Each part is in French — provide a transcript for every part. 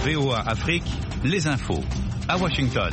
VOA Afrique, les infos. À Washington.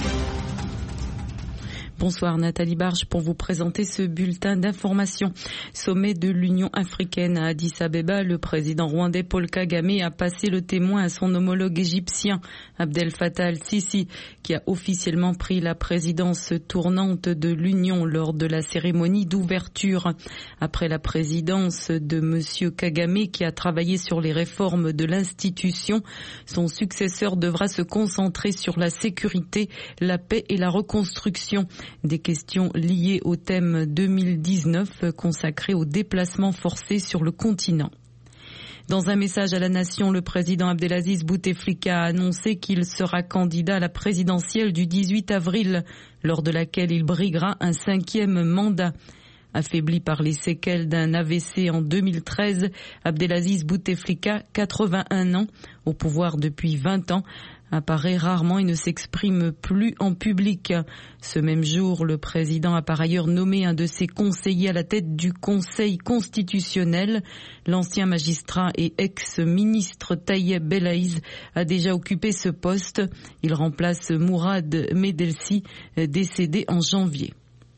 Bonsoir Nathalie Barge pour vous présenter ce bulletin d'information. Sommet de l'Union africaine à Addis Abeba, le président rwandais Paul Kagame a passé le témoin à son homologue égyptien Abdel Fattah al-Sisi, qui a officiellement pris la présidence tournante de l'Union lors de la cérémonie d'ouverture. Après la présidence de monsieur Kagame, qui a travaillé sur les réformes de l'institution, son successeur devra se concentrer sur la sécurité, la paix et la reconstruction. Des questions liées au thème 2019 consacré aux déplacements forcés sur le continent. Dans un message à la nation, le président Abdelaziz Bouteflika a annoncé qu'il sera candidat à la présidentielle du 18 avril, lors de laquelle il briguera un 5e mandat. Affaibli par les séquelles d'un AVC en 2013, Abdelaziz Bouteflika, 81 ans, au pouvoir depuis 20 ans, apparaît rarement et ne s'exprime plus en public. Ce même jour, le président a par ailleurs nommé un de ses conseillers à la tête du Conseil constitutionnel. L'ancien magistrat et ex-ministre Tayeb Belaïz a déjà occupé ce poste. Il remplace Mourad Medelsi, décédé en janvier.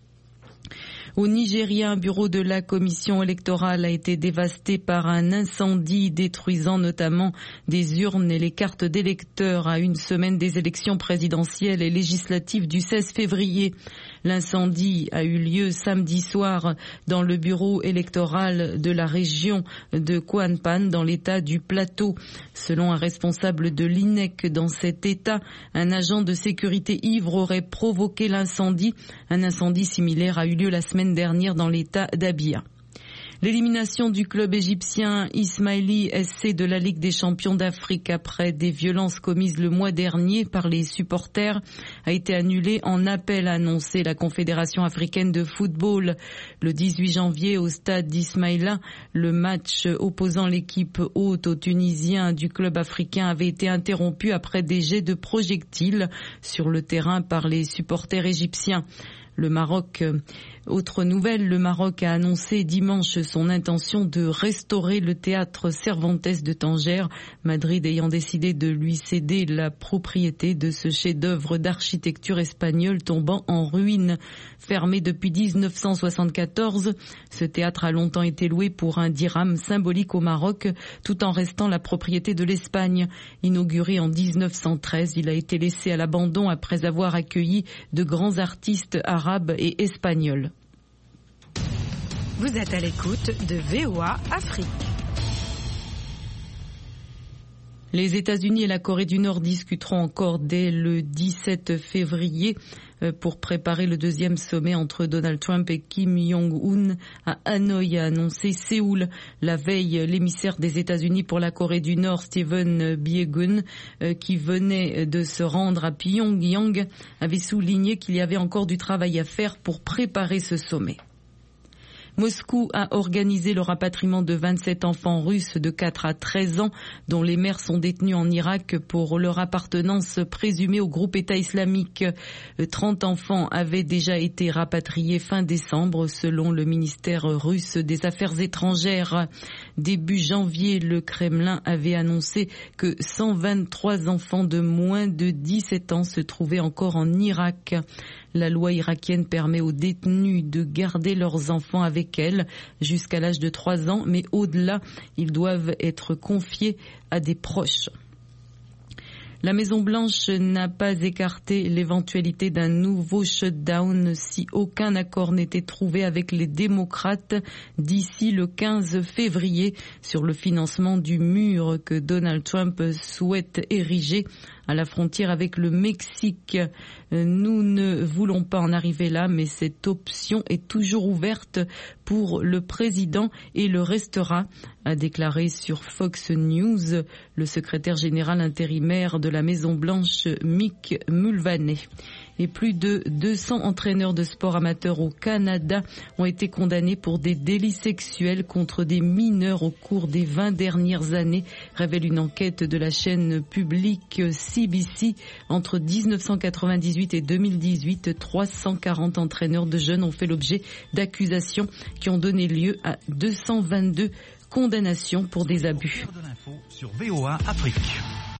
Au Nigeria, un bureau de la commission électorale a été dévasté par un incendie détruisant notamment des urnes et les cartes d'électeurs à une semaine des élections présidentielles et législatives du 16 février. L'incendie a eu lieu samedi soir dans le bureau électoral de la région de Kwanpan dans l'état du Plateau. Selon un responsable de l'INEC dans cet état, un agent de sécurité ivre aurait provoqué l'incendie. Un incendie similaire a eu lieu la semaine dernière dans l'état d'Abia. L'élimination du club égyptien Ismaili SC de la Ligue des champions d'Afrique après des violences commises le mois dernier par les supporters a été annulée en appel, a annoncé la Confédération africaine de football. Le 18 janvier au stade d'Ismaïla, le match opposant l'équipe hôte aux Tunisiens du club africain avait été interrompu après des jets de projectiles sur le terrain par les supporters égyptiens. Le Maroc, autre nouvelle, le Maroc a annoncé dimanche son intention de restaurer le théâtre Cervantes de Tanger, Madrid ayant décidé de lui céder la propriété de ce chef-d'œuvre d'architecture espagnole tombant en ruine. Fermé depuis 1974, ce théâtre a longtemps été loué pour un dirham symbolique au Maroc, tout en restant la propriété de l'Espagne. Inauguré en 1913, il a été laissé à l'abandon après avoir accueilli de grands artistes arabes et espagnols. Vous êtes à l'écoute de VOA Afrique. Les États-Unis et la Corée du Nord discuteront encore dès le 17 février pour préparer le deuxième sommet entre Donald Trump et Kim Jong-un à Hanoï, a annoncé Séoul. La veille, l'émissaire des États-Unis pour la Corée du Nord, Stephen Biegun, qui venait de se rendre à Pyongyang, avait souligné qu'il y avait encore du travail à faire pour préparer ce sommet. Moscou a organisé le rapatriement de 27 enfants russes de 4 à 13 ans dont les mères sont détenues en Irak pour leur appartenance présumée au groupe État islamique. 30 enfants avaient déjà été rapatriés fin décembre selon le ministère russe des Affaires étrangères. Début janvier, le Kremlin avait annoncé que 123 enfants de moins de 17 ans se trouvaient encore en Irak. La loi irakienne permet aux détenus de garder leurs enfants avec elles jusqu'à l'âge de 3 ans, mais au-delà, ils doivent être confiés à des proches. La Maison-Blanche n'a pas écarté l'éventualité d'un nouveau shutdown si aucun accord n'était trouvé avec les démocrates d'ici le 15 février sur le financement du mur que Donald Trump souhaite ériger à la frontière avec le Mexique. Nous ne voulons pas en arriver là, mais cette option est toujours ouverte pour le président et le restera, a déclaré sur Fox News le secrétaire général intérimaire de la Maison-Blanche, Mick Mulvaney. Et plus de 200 entraîneurs de sport amateurs au Canada ont été condamnés pour des délits sexuels contre des mineurs au cours des 20 dernières années, révèle une enquête de la chaîne publique CBC. Entre 1998 et 2018, 340 entraîneurs de jeunes ont fait l'objet d'accusations qui ont donné lieu à 222 condamnations pour des abus. Sur VOA Afrique.